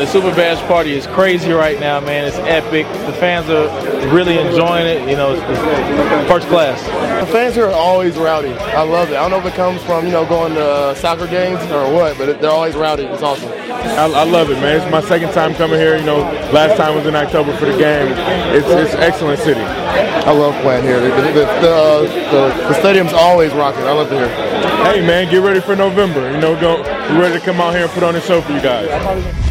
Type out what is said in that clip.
Super Bash Party is crazy right now, man. It's epic. The fans are really enjoying it. You know, it's first class. The fans here are always rowdy. I love it. I don't know if it comes from, you know, going to soccer games or what, but they're always rowdy. It's awesome. I love it, man. It's my second time coming here. You know, last time was in October for the game. It's an excellent city. I love playing here. The stadium's always rocking. I love it here. Hey, man, get ready for November. You know, we're ready to come out here and put on a show for you guys.